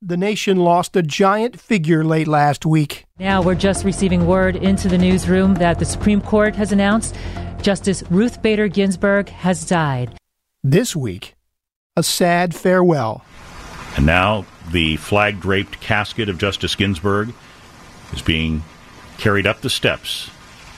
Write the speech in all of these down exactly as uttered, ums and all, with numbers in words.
The nation lost a giant figure late last week. Now we're just receiving word into the newsroom that the Supreme Court has announced Justice Ruth Bader Ginsburg has died. This week, a sad farewell. And now the flag-draped casket of Justice Ginsburg is being carried up the steps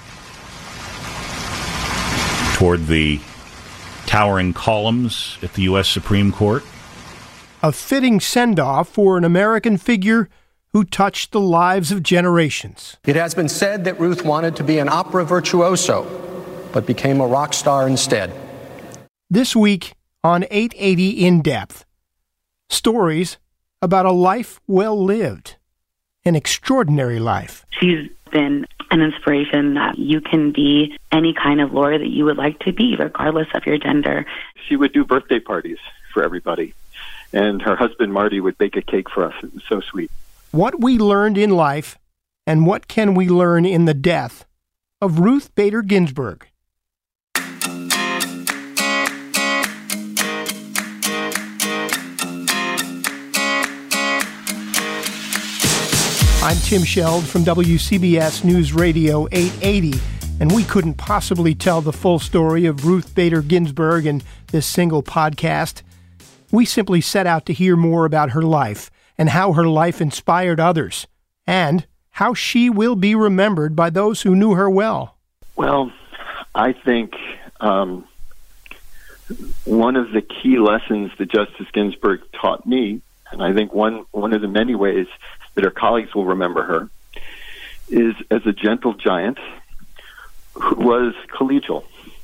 toward the towering columns at the U S Supreme Court. A fitting send-off for an American figure who touched the lives of generations. It has been said that Ruth wanted to be an opera virtuoso, but became a rock star instead. This week on eight eighty In Depth, stories about a life well lived, an extraordinary life. She's been an inspiration that you can be any kind of lawyer that you would like to be, regardless of your gender. She would do birthday parties for everybody, and her husband Marty would bake a cake for us. It was so sweet. What we learned in life, and what can we learn in the death of Ruth Bader Ginsburg? I'm Tim Sheld from W C B S News Radio eight eighty, and we couldn't possibly tell the full story of Ruth Bader Ginsburg in this single podcast. We simply set out to hear more about her life and how her life inspired others, and how she will be remembered by those who knew her well. Well, I think um, one of the key lessons that Justice Ginsburg taught me, and I think one, one of the many ways that her colleagues will remember her, is as a gentle giant who was collegial.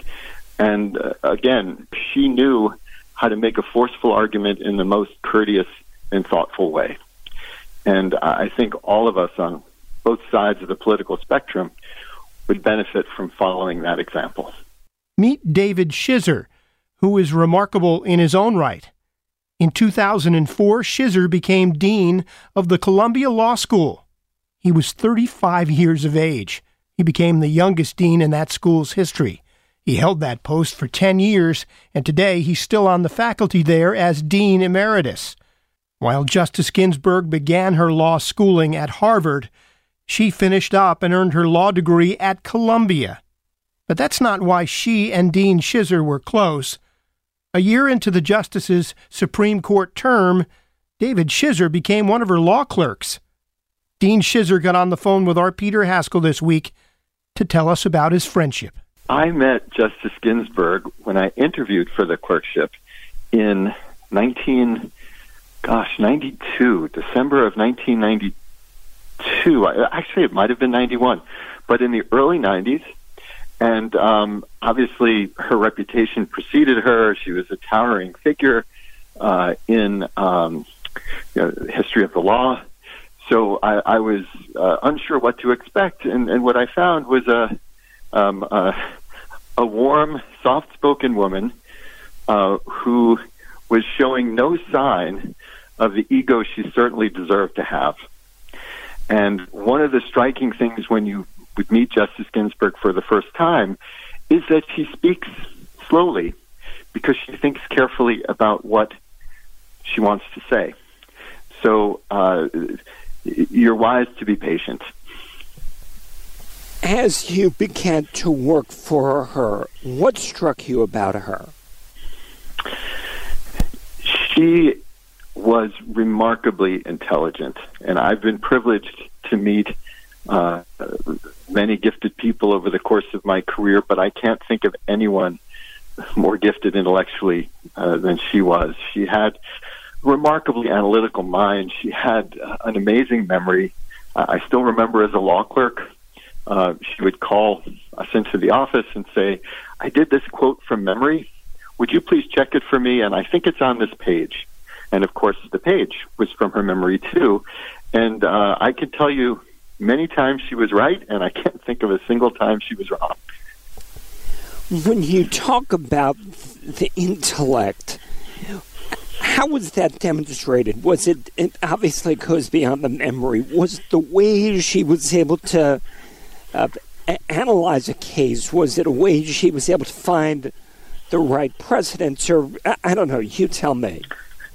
And uh, again, she knew how to make a forceful argument in the most courteous and thoughtful way. And I think all of us on both sides of the political spectrum would benefit from following that example. Meet David Shizer, who is remarkable in his own right. In two thousand four, Shizer became dean of the Columbia Law School. He was thirty-five years of age. He became the youngest dean in that school's history. He held that post for ten years, and today he's still on the faculty there as Dean Emeritus. While Justice Ginsburg began her law schooling at Harvard, she finished up and earned her law degree at Columbia. But that's not why she and Dean Shizer were close. A year into the justice's Supreme Court term, David Shizer became one of her law clerks. Dean Shizer got on the phone with our Peter Haskell this week to tell us about his friendship. I met Justice Ginsburg when I interviewed for the clerkship in nineteen, gosh, ninety-two, December of nineteen ninety-two. Actually, it might have been ninety-one, but in the early nineties. And um, obviously, her reputation preceded her. She was a towering figure uh, in um, you know, the history of the law. So I, I was uh, unsure what to expect, and, and what I found was a um, a, a warm, soft-spoken woman uh, who was showing no sign of the ego she certainly deserved to have. And one of the striking things when you would meet Justice Ginsburg for the first time is that she speaks slowly because she thinks carefully about what she wants to say. So uh, you're wise to be patient. As you began to work for her, what struck you about her? She was remarkably intelligent, and I've been privileged to meet uh, many gifted people over the course of my career, but I can't think of anyone more gifted intellectually uh, than she was. She had a remarkably analytical mind. She had uh, an amazing memory. Uh, I still remember as a law clerk, uh, she would call us into the office and say, I did this quote from memory. Would you please check it for me? And I think it's on this page. And of course, the page was from her memory too. And uh, I can tell you many times she was right, and I can't think of a single time she was wrong. When you talk about the intellect, how was that demonstrated? Was it, it obviously goes beyond the memory, was it the way she was able to uh, a- analyze a case? Was it a way she was able to find the right precedents? Or, I, I don't know, you tell me.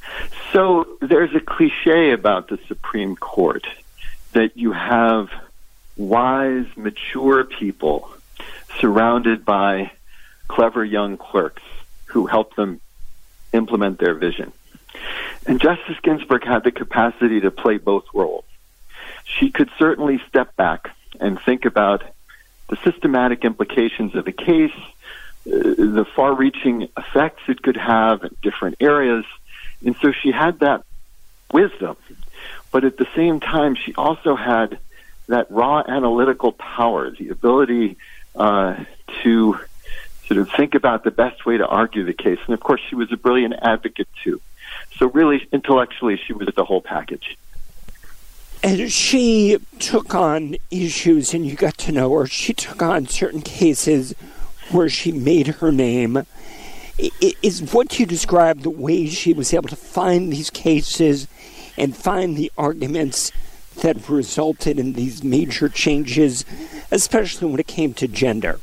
So there's a cliche about the Supreme Court that you have wise, mature people surrounded by clever young clerks who help them implement their vision. And Justice Ginsburg had the capacity to play both roles. She could certainly step back and think about the systematic implications of a case, uh, the far-reaching effects it could have in different areas. And so she had that wisdom. But at the same time, she also had that raw analytical power, the ability uh, to sort of think about the best way to argue the case. And, of course, she was a brilliant advocate, too. So really, intellectually, she was the whole package. As she took on issues, and you got to know her, she took on certain cases where she made her name. Is what you described the way she was able to find these cases and find the arguments that resulted in these major changes, especially when it came to gender?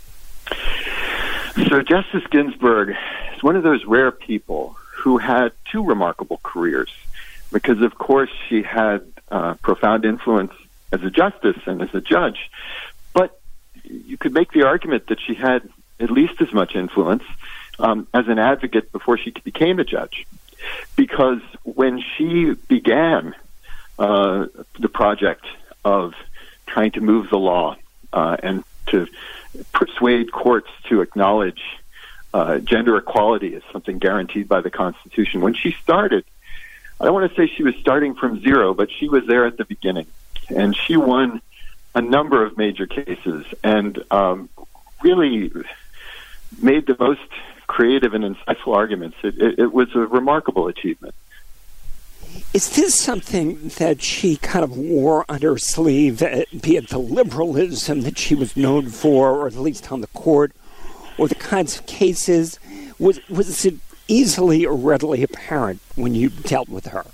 So Justice Ginsburg is one of those rare people who had two remarkable careers, because, of course, she had uh, profound influence as a justice and as a judge. But you could make the argument that she had at least as much influence um, as an advocate before she became a judge. Because when she began uh, the project of trying to move the law uh, and to persuade courts to acknowledge uh, gender equality as something guaranteed by the Constitution, when she started, I don't want to say she was starting from zero, but she was there at the beginning. And she won a number of major cases and um, really made the most creative and insightful arguments. It, it, it was a remarkable achievement. Is this something that she kind of wore on her sleeve, be it the liberalism that she was known for, or at least on the court, or the kinds of cases? Was, was it easily or readily apparent when you dealt with her?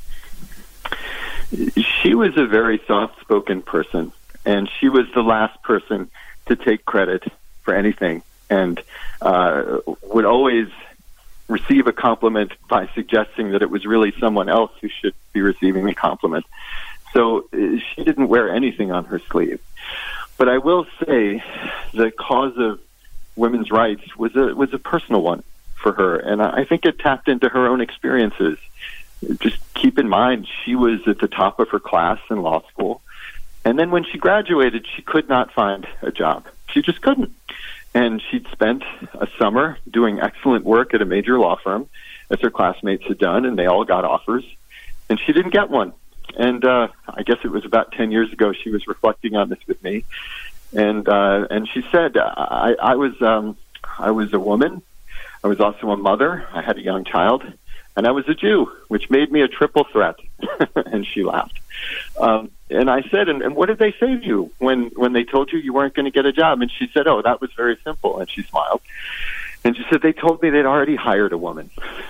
She was a very soft-spoken person, and she was the last person to take credit for anything, and uh, would always receive a compliment by suggesting that it was really someone else who should be receiving the compliment. So uh, she didn't wear anything on her sleeve. But I will say the cause of women's rights was a was a personal one for her, and I think it tapped into her own experiences. Just keep in mind, she was at the top of her class in law school, and then when she graduated, she could not find a job. She just couldn't. And she'd spent a summer doing excellent work at a major law firm, as her classmates had done, and they all got offers, and she didn't get one. And uh, I guess it was about ten years ago she was reflecting on this with me, and uh, and she said, I, I was um, I was a woman, I was also a mother, I had a young child, and I was a Jew, which made me a triple threat. And she laughed. Um, and I said, and, and what did they say to you when, when they told you you weren't going to get a job? And she said, oh, that was very simple. And she smiled. And she said, they told me they'd already hired a woman.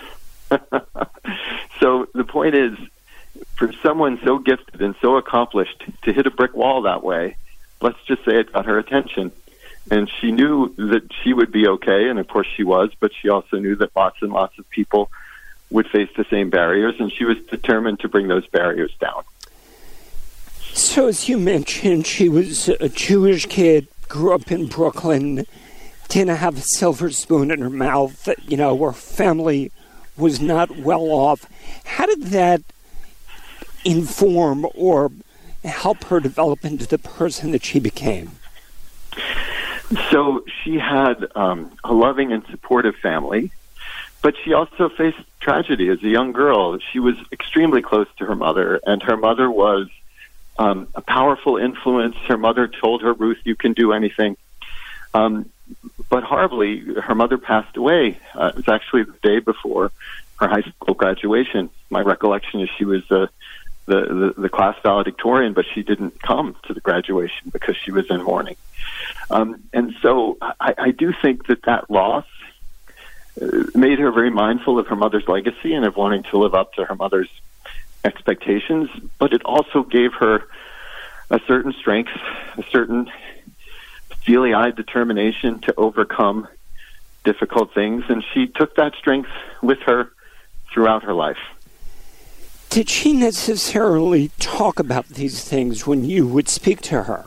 So the point is, for someone so gifted and so accomplished to hit a brick wall that way, let's just say it got her attention. And she knew that she would be okay, and of course she was, but she also knew that lots and lots of people would face the same barriers, and she was determined to bring those barriers down. So as you mentioned, she was a Jewish kid, grew up in Brooklyn, didn't have a silver spoon in her mouth, you know, her family was not well off. How did that inform or help her develop into the person that she became? So she had um, a loving and supportive family, but she also faced tragedy as a young girl. She was extremely close to her mother, and her mother was um, a powerful influence. Her mother told her, Ruth, you can do anything. Um, but horribly, her mother passed away. Uh, it was actually the day before her high school graduation. My recollection is she was uh, the, the, the class valedictorian, but she didn't come to the graduation because she was in mourning. Um, and so I, I do think that that loss uh, made her very mindful of her mother's legacy and of wanting to live up to her mother's expectations, but it also gave her a certain strength, a certain steely-eyed determination to overcome difficult things, and she took that strength with her throughout her life. Did she necessarily talk about these things when you would speak to her?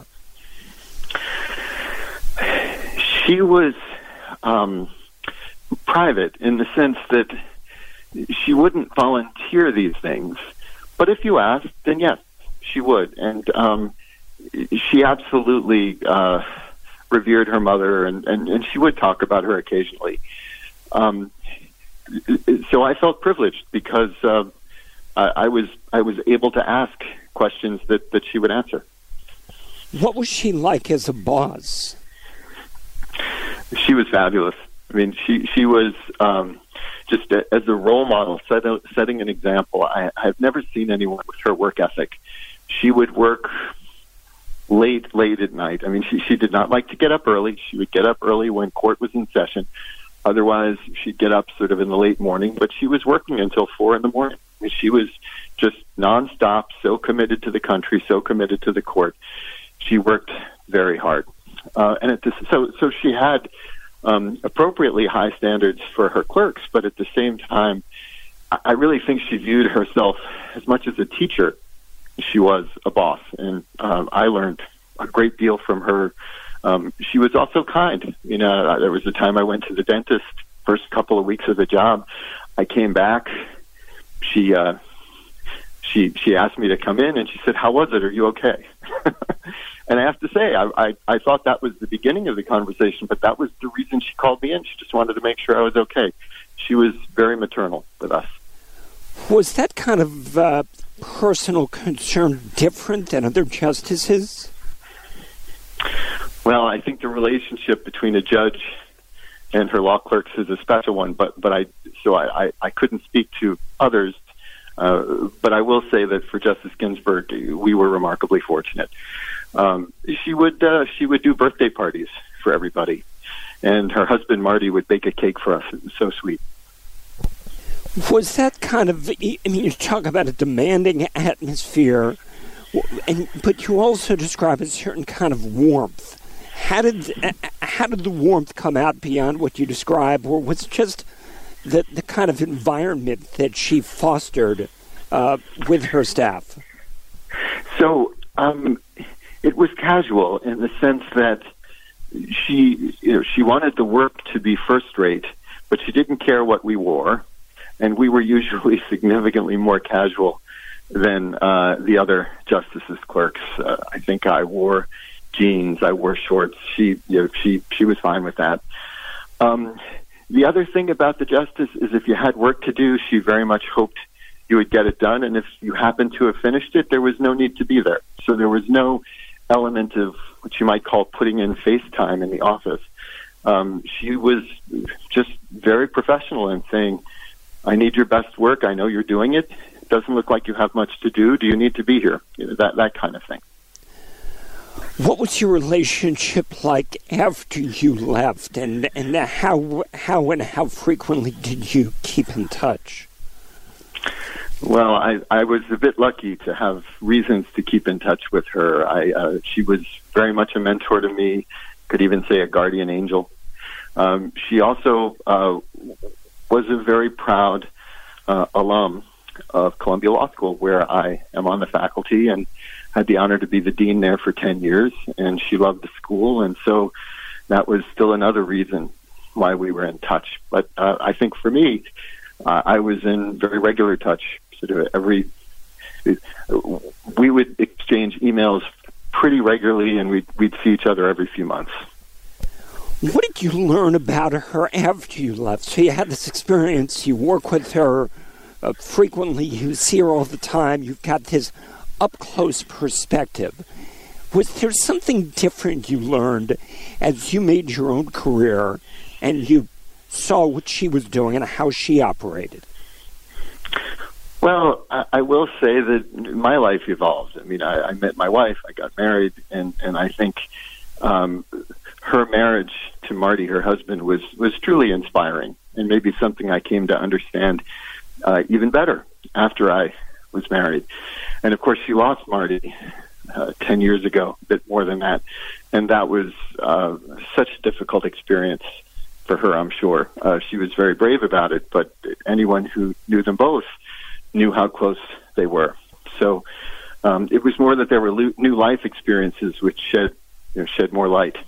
She was um, private in the sense that she wouldn't volunteer these things. But if you asked, then yes, she would. And um, she absolutely uh, revered her mother, and, and, and she would talk about her occasionally. Um, so I felt privileged because uh, I, I was I was able to ask questions that, that she would answer. What was she like as a boss? She was fabulous. I mean, she she was um, just a, as a role model, set, setting an example. I, I've never seen anyone with her work ethic. She would work late, late at night. I mean, she she did not like to get up early. She would get up early when court was in session. Otherwise, she'd get up sort of in the late morning. But she was working until four in the morning. I mean, she was just nonstop, so committed to the country, so committed to the court. She worked very hard. Uh, and at this, so so she had um, appropriately high standards for her clerks, but at the same time, I really think she viewed herself as much as a teacher as she was a boss. And um, I learned a great deal from her. Um, she was also kind. You know, there was a time I went to the dentist, first couple of weeks of the job. I came back. She uh, she she asked me to come in, and she said, "How was it? Are you okay?" And I have to say, I, I, I thought that was the beginning of the conversation, but that was the reason she called me in. She just wanted to make sure I was okay. She was very maternal with us. Was that kind of uh, personal concern different than other justices? Well, I think the relationship between a judge and her law clerks is a special one, but but I so I, I, I couldn't speak to others. Uh, but I will say that for Justice Ginsburg, we were remarkably fortunate. Um, she would uh, she would do birthday parties for everybody, and her husband Marty would bake a cake for us. It was so sweet. Was that kind of? I mean, you talk about a demanding atmosphere, and but you also describe a certain kind of warmth. How did how did the warmth come out beyond what you describe, or was it just the the kind of environment that she fostered uh, with her staff? So um, it was casual in the sense that she you know, she wanted the work to be first rate, but she didn't care what we wore, and we were usually significantly more casual than uh, the other justices' clerks. Uh, I think I wore jeans, I wore shorts. She you know, she she was fine with that. Um, The other thing about the justice is if you had work to do, she very much hoped you would get it done. And if you happened to have finished it, there was no need to be there. So there was no element of what you might call putting in face time in the office. Um, she was just very professional in saying, I need your best work. I know you're doing it. It doesn't look like you have much to do. Do you need to be here? You know, that, that kind of thing. What was your relationship like after you left, and, and how how and how frequently did you keep in touch? Well, I, I was a bit lucky to have reasons to keep in touch with her. I, uh, she was very much a mentor to me, could even say a guardian angel. Um, she also uh, was a very proud uh, alum of Columbia Law School, where I am on the faculty, and had the honor to be the dean there for ten years, and she loved the school, and so that was still another reason why we were in touch. But uh, I think for me, uh, I was in very regular touch. Sort of every, we would exchange emails pretty regularly, and we'd, we'd see each other every few months. What did you learn about her after you left? So you had this experience, you work with her uh, frequently, you see her all the time, you've got this up-close perspective. Was there something different you learned as you made your own career and you saw what she was doing and how she operated? Well, I, I will say that my life evolved. I mean, I, I met my wife, I got married, and, and I think um, her marriage to Marty, her husband, was, was truly inspiring, and maybe something I came to understand uh, even better after I was married. And of course, she lost Marty uh, ten years ago, a bit more than that. And that was uh, such a difficult experience for her, I'm sure. Uh, she was very brave about it, but anyone who knew them both knew how close they were. So um, it was more that there were lo- new life experiences which shed, you know, shed more light.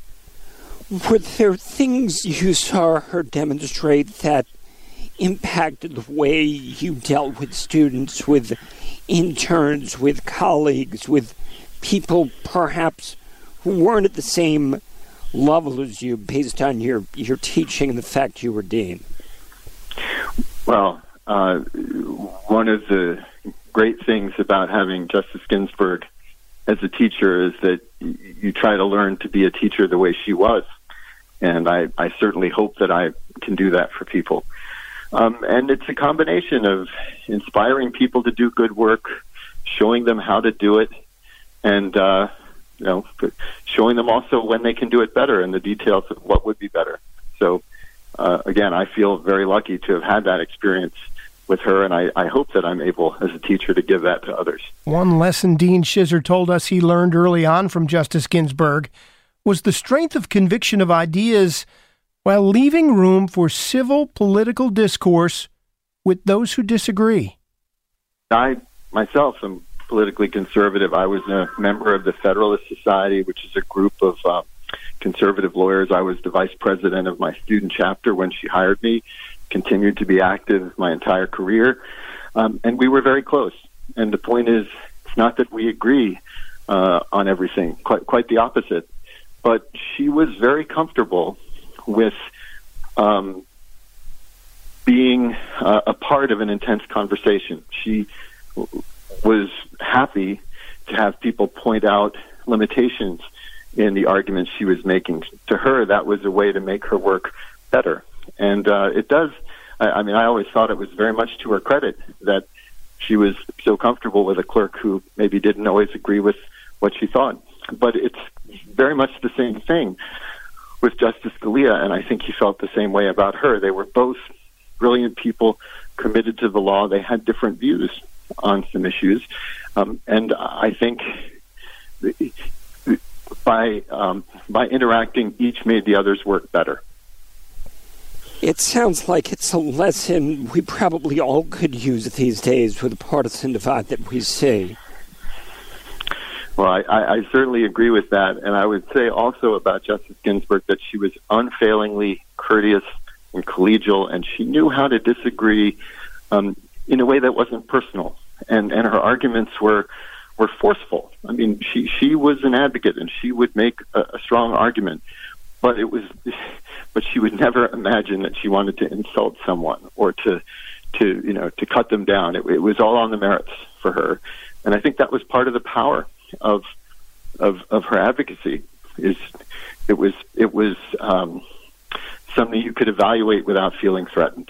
Were there things you saw her demonstrate that impacted the way you dealt with students, with interns, with colleagues, with people perhaps who weren't at the same level as you based on your, your teaching and the fact you were dean? Well, uh, one of the great things about having Justice Ginsburg as a teacher is that you try to learn to be a teacher the way she was. And I, I certainly hope that I can do that for people. Um, and it's a combination of inspiring people to do good work, showing them how to do it, and uh, you know, showing them also when they can do it better and the details of what would be better. So, uh, again, I feel very lucky to have had that experience with her, and I, I hope that I'm able, as a teacher, to give that to others. One lesson Dean Shizer told us he learned early on from Justice Ginsburg was the strength of conviction of ideas while leaving room for civil political discourse with those who disagree. I, myself, am politically conservative. I was a member of the Federalist Society, which is a group of uh, conservative lawyers. I was the vice president of my student chapter when she hired me, continued to be active my entire career, um, and we were very close. And the point is, it's not that we agree uh, on everything, quite, quite the opposite. But she was very comfortable with um, being uh, a part of an intense conversation. She w- was happy to have people point out limitations in the arguments she was making. To her, that was a way to make her work better. And uh, it does, I, I mean, I always thought it was very much to her credit that she was so comfortable with a clerk who maybe didn't always agree with what she thought. But it's very much the same thing with Justice Scalia, and I think he felt the same way about her. They were both brilliant people committed to the law. They had different views on some issues, um, and I think by um, by interacting, each made the other's work better. It sounds like it's a lesson we probably all could use these days with the partisan divide that we see. Well, I, I certainly agree with that, and I would say also about Justice Ginsburg that she was unfailingly courteous and collegial, and she knew how to disagree um, in a way that wasn't personal, and, and her arguments were were forceful. I mean, she she was an advocate, and she would make a, a strong argument, but it was, but she would never imagine that she wanted to insult someone or to to you know to cut them down. It, it was all on the merits for her, and I think that was part of the power of of of her advocacy. Is it was it was um, something you could evaluate without feeling threatened.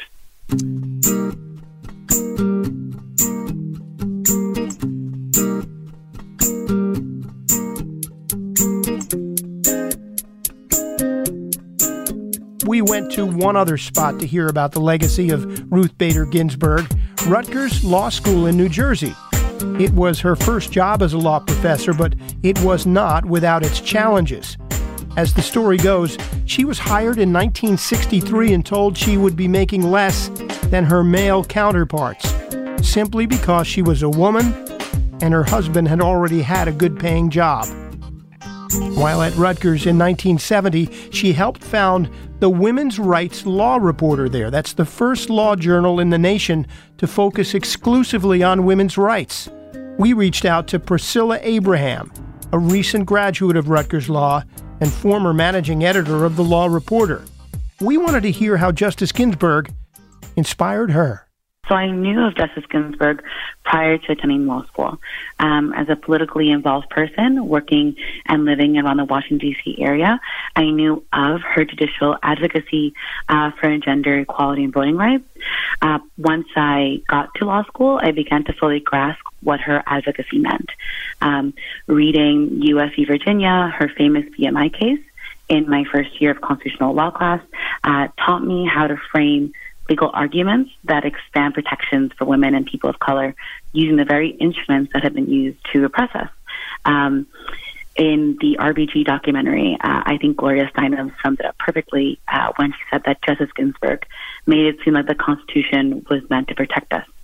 We went to one other spot to hear about the legacy of Ruth Bader Ginsburg, Rutgers Law School in New Jersey. It was her first job as a law professor, but it was not without its challenges. As the story goes, she was hired in nineteen sixty-three and told she would be making less than her male counterparts, simply because she was a woman and her husband had already had a good-paying job. While at Rutgers in nineteen seventy, she helped found the Women's Rights Law Reporter there. That's the first law journal in the nation to focus exclusively on women's rights. We reached out to Priscilla Abraham, a recent graduate of Rutgers Law and former managing editor of the Law Reporter. We wanted to hear how Justice Ginsburg inspired her. So I knew of Justice Ginsburg prior to attending law school. Um, as a politically involved person working and living around the Washington, D C area, I knew of her judicial advocacy uh, for gender equality and voting rights. Uh, once I got to law school, I began to fully grasp what her advocacy meant. Um, reading U S v. Virginia, her famous B M I case, in my first year of constitutional law class, uh, taught me how to frame legal arguments that expand protections for women and people of color using the very instruments that have been used to repress us. Um, in the R B G documentary, uh, I think Gloria Steinem summed it up perfectly uh, when she said that Justice Ginsburg made it seem like the Constitution was meant to protect us.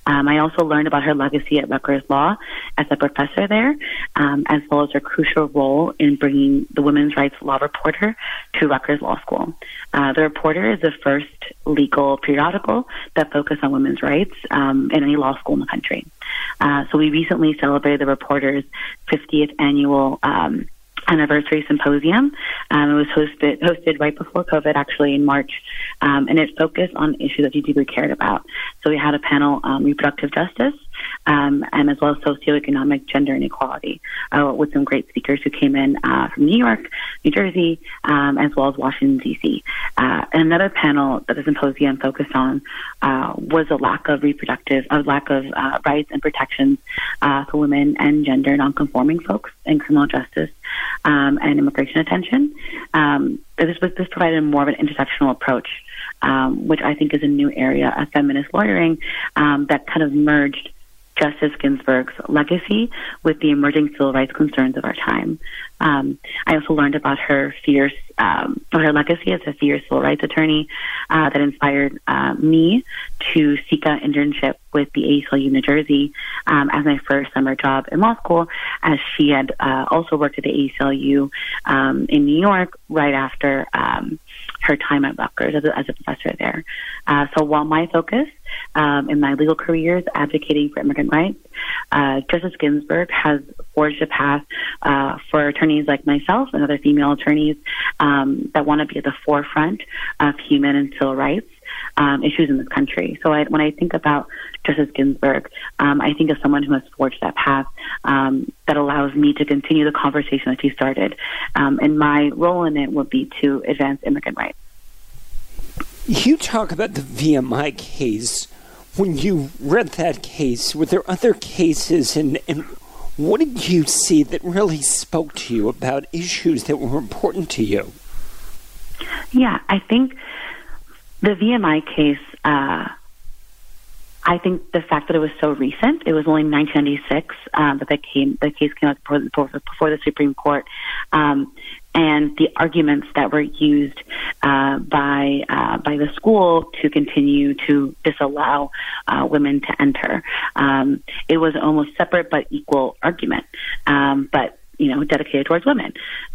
Um, I also learned about her legacy at Rutgers Law as a professor there, um, as well as her crucial role in bringing the women's rights law reporter to Rutgers Law School. Uh, the Reporter is the first legal periodical that focused on women's rights um, in any law school in the country. Uh, so we recently celebrated the Reporter's fiftieth annual um, anniversary symposium. Um, it was hosted hosted right before COVID, actually in March, um, and it focused on issues that you deeply cared about. So we had a panel on reproductive justice, um, and as well as socioeconomic gender inequality, uh, with some great speakers who came in uh, from New York, New Jersey, um, as well as Washington, D C. Uh, another panel that the symposium focused on uh, was a lack of reproductive, a lack of uh, rights and protections uh, for women and gender nonconforming folks in criminal justice um, and immigration attention. Um, this, was, this provided more of an intersectional approach, um, which I think is a new area of feminist lawyering um, that kind of merged Justice Ginsburg's legacy with the emerging civil rights concerns of our time. Um, I also learned about her fierce, um, her legacy as a fierce civil rights attorney uh, that inspired uh, me to seek an internship with the A C L U New Jersey um, as my first summer job in law school, as she had uh, also worked at the A C L U um, in New York right after um, her time at Rutgers as a, as a professor there. Uh, so while my focus um, in my legal career is advocating for immigrant rights, uh, Justice Ginsburg has forged a path uh, for attorneys like myself and other female attorneys um, that want to be at the forefront of human and civil rights um, issues in this country. So I, when I think about Justice Ginsburg, um, I think of someone who has forged that path um, that allows me to continue the conversation that she started. Um, and my role in it would be to advance immigrant rights. You talk about the V M I case. When you read that case, were there other cases, and, and what did you see that really spoke to you about issues that were important to you? Yeah, I think the V M I case, uh, I think the fact that it was so recent, it was only nineteen ninety-six um, that the, came, the case came out before, before, before the Supreme Court, um, and the arguments that were used uh, by uh, by the school to continue to disallow uh, women to enter. Um, it was almost separate but equal argument, um, but you know, dedicated towards women.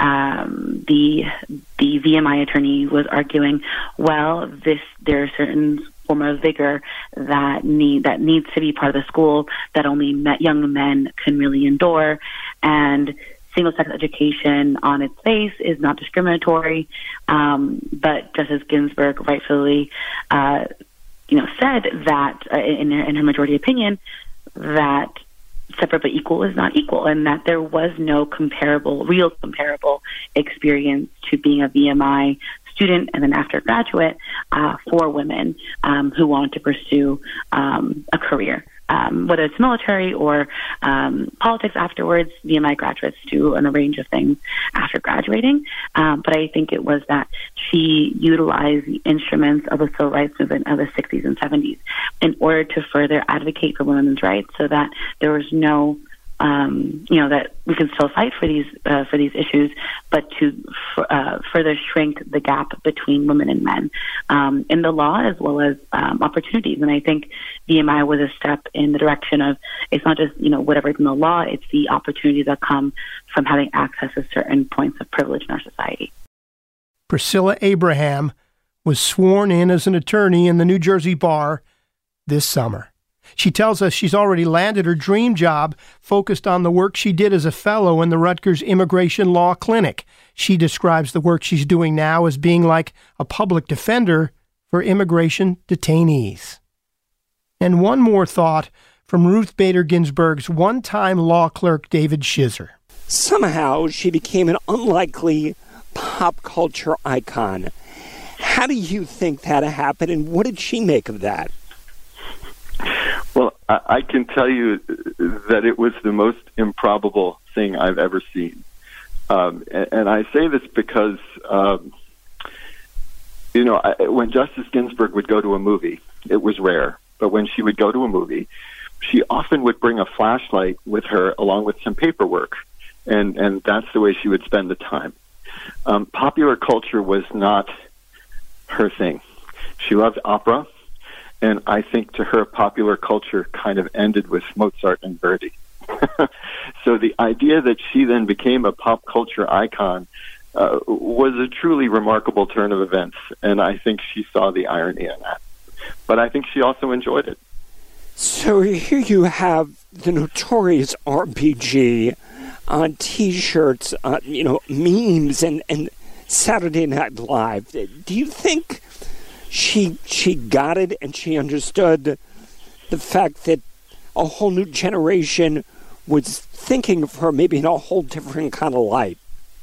Um, the the V M I attorney was arguing, well, this there are certain form of vigor that need that needs to be part of the school that only met young men can really endure, and single-sex education on its face is not discriminatory. Um, but Justice Ginsburg rightfully, uh, you know, said that uh, in, in her majority opinion that separate but equal is not equal, and that there was no comparable, real comparable experience to being a V M I student and then after graduate uh, for women um, who wanted to pursue um, a career. Um, whether it's military or um, politics afterwards, V M I graduates do a range of things after graduating. Um, but I think it was that she utilized the instruments of the civil rights movement of the sixties and seventies in order to further advocate for women's rights, so that there was no Um, you know, that we can still fight for these uh, for these issues, but to f- uh, further shrink the gap between women and men um, in the law as well as um, opportunities. And I think V M I was a step in the direction of, it's not just, you know, whatever's in the law, it's the opportunities that come from having access to certain points of privilege in our society. Priscilla Abraham was sworn in as an attorney in the New Jersey bar this summer. She tells us she's already landed her dream job focused on the work she did as a fellow in the Rutgers Immigration Law Clinic. She describes the work she's doing now as being like a public defender for immigration detainees. And one more thought from Ruth Bader Ginsburg's one-time law clerk, David Shizer. Somehow she became an unlikely pop culture icon. How do you think that happened, and what did she make of that? Well, I, I can tell you that it was the most improbable thing I've ever seen. Um, and, and I say this because, um, you know, I, when Justice Ginsburg would go to a movie, it was rare. But when she would go to a movie, she often would bring a flashlight with her along with some paperwork. And, and that's the way she would spend the time. Um, popular culture was not her thing. She loved opera. And I think to her, popular culture kind of ended with Mozart and Verdi. So the idea that she then became a pop culture icon uh, was a truly remarkable turn of events, and I think she saw the irony in that. But I think she also enjoyed it. So here you have the notorious R B G on T-shirts, uh, you know, memes, and, and Saturday Night Live. Do you think she she got it and she understood the fact that a whole new generation was thinking of her maybe in a whole different kind of light?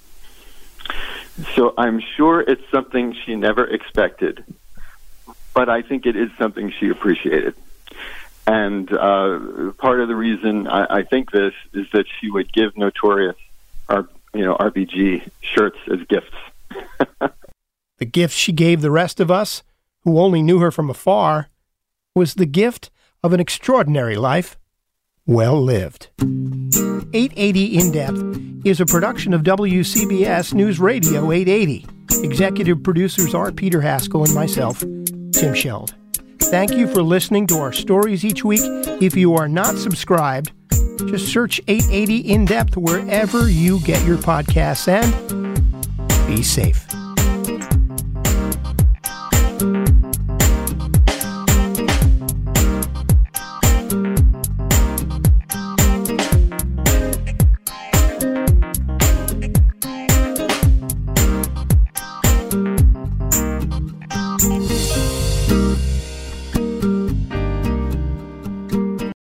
So I'm sure it's something she never expected, but I think it is something she appreciated. And uh, part of the reason I, I think this is that she would give Notorious, our, you know, R B G shirts as gifts. The gift she gave the rest of us, who only knew her from afar, was the gift of an extraordinary life well lived. eight eighty In-Depth is a production of W C B S News Radio eight eighty. Executive producers are Peter Haskell and myself, Tim Sheld. Thank you for listening to our stories each week. If you are not subscribed, just search eight eighty In-Depth wherever you get your podcasts, and be safe.